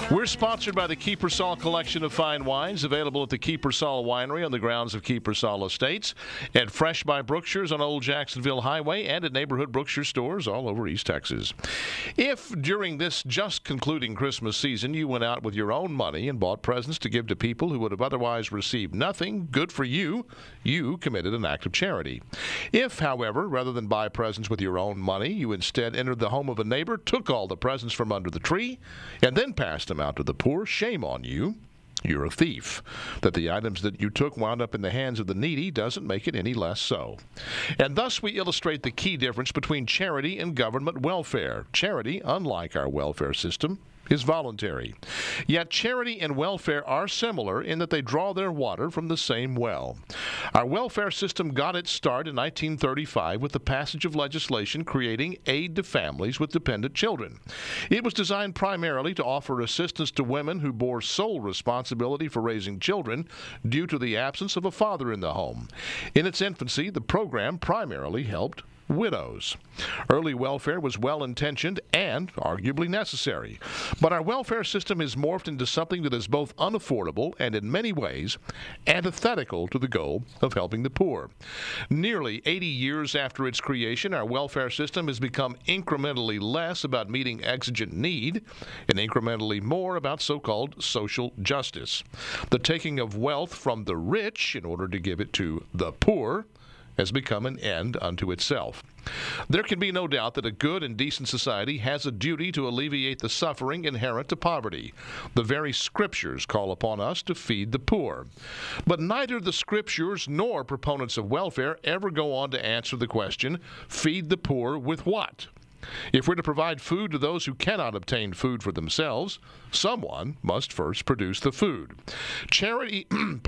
We're sponsored by the Kiepersol collection of fine wines, available at the Kiepersol Winery on the grounds of Kiepersol Estates, at Fresh by Brookshire's on Old Jacksonville Highway, and at neighborhood Brookshire stores all over East Texas. If during this just concluding Christmas season you went out with your own money and bought presents to give to people who would have otherwise received nothing, good for you. You committed an act of charity. If, however, rather than buy presents with your own money, you instead entered the home of a neighbor, took all the presents from under the tree, and then passed them out to the poor, shame on you. You're a thief. That the items that you took wound up in the hands of the needy doesn't make it any less so. And thus we illustrate the key difference between charity and government welfare. Charity, unlike our welfare system, is voluntary. Yet charity and welfare are similar in that they draw their water from the same well. Our welfare system got its start in 1935 with the passage of legislation creating aid to families with dependent children. It was designed primarily to offer assistance to women who bore sole responsibility for raising children due to the absence of a father in the home. In its infancy, the program primarily helped widows. Early welfare was well-intentioned and arguably necessary. But our welfare system has morphed into something that is both unaffordable and in many ways antithetical to the goal of helping the poor. Nearly 80 years after its creation, our welfare system has become incrementally less about meeting exigent need and incrementally more about so-called social justice. The taking of wealth from the rich in order to give it to the poor has become an end unto itself. There can be no doubt that a good and decent society has a duty to alleviate the suffering inherent to poverty. The very Scriptures call upon us to feed the poor. But neither the Scriptures nor proponents of welfare ever go on to answer the question, feed the poor with what? If we're to provide food to those who cannot obtain food for themselves, someone must first produce the food. Charity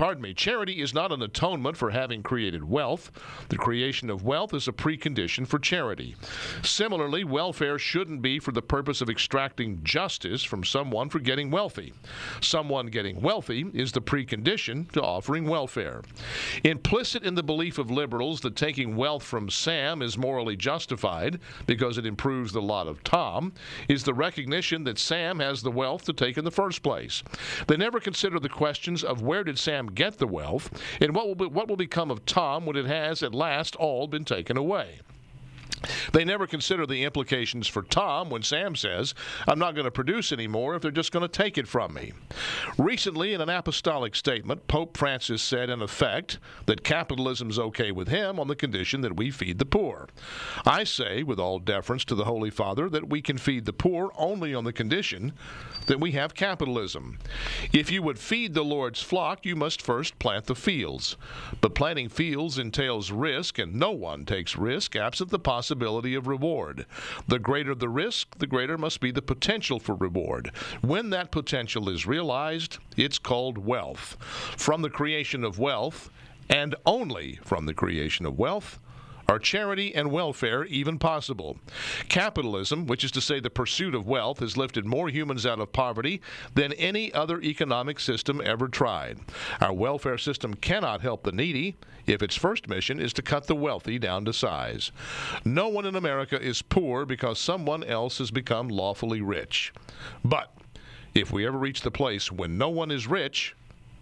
is not an atonement for having created wealth. The creation of wealth is a precondition for charity. Similarly, welfare shouldn't be for the purpose of extracting justice from someone for getting wealthy. Someone getting wealthy is the precondition to offering welfare. Implicit in the belief of liberals that taking wealth from Sam is morally justified because it improves the lot of Tom is the recognition that Sam has the wealth to take in the first place. They never consider the questions of where did Sam get the wealth and what will become of Tom when it has at last all been taken away. They never consider the implications for Tom when Sam says, I'm not going to produce anymore if they're just going to take it from me. Recently, in an apostolic statement, Pope Francis said, in effect, that capitalism's okay with him on the condition that we feed the poor. I say, with all deference to the Holy Father, that we can feed the poor only on the condition that we have capitalism. If you would feed the Lord's flock, you must first plant the fields. But planting fields entails risk, and no one takes risk absent the possibility of reward. The greater the risk, the greater must be the potential for reward. When that potential is realized, it's called wealth. From the creation of wealth, and only from the creation of wealth, are charity and welfare even possible? Capitalism, which is to say the pursuit of wealth, has lifted more humans out of poverty than any other economic system ever tried. Our welfare system cannot help the needy if its first mission is to cut the wealthy down to size. No one in America is poor because someone else has become lawfully rich. But if we ever reach the place when no one is rich,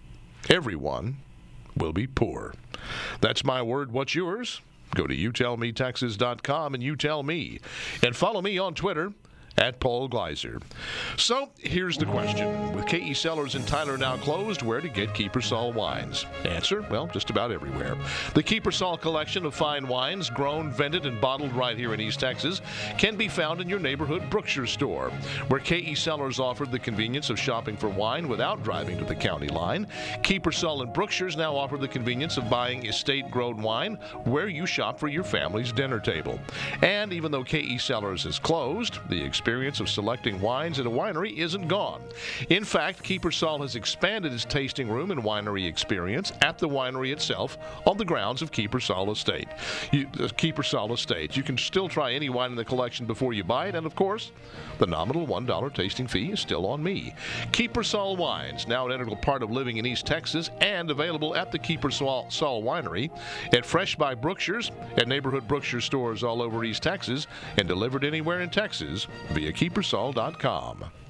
everyone will be poor. That's my word. What's yours? Go to youtellmetexas.com and you tell me. And follow me on Twitter at Paul Gleiser. So, here's the question. With K.E. Cellars and Tyler now closed, where to get Kiepersol wines? Answer, well, just about everywhere. The Kiepersol collection of fine wines, grown, vended, and bottled right here in East Texas, can be found in your neighborhood Brookshire store, where K.E. Cellars offered the convenience of shopping for wine without driving to the county line. Kiepersol and Brookshire's now offer the convenience of buying estate-grown wine where you shop for your family's dinner table. And even though K.E. Cellars is closed, the experience of selecting wines at a winery isn't gone. In fact, Kiepersol has expanded its tasting room and winery experience at the winery itself on the grounds of Kiepersol Estate. You can still try any wine in the collection before you buy it, and of course, the nominal $1 tasting fee is still on me. Kiepersol wines, now an integral part of living in East Texas, and available at the Kiepersol Winery, at Fresh by Brookshire's, at neighborhood Brookshire stores all over East Texas, and delivered anywhere in Texas via Kiepersol.com.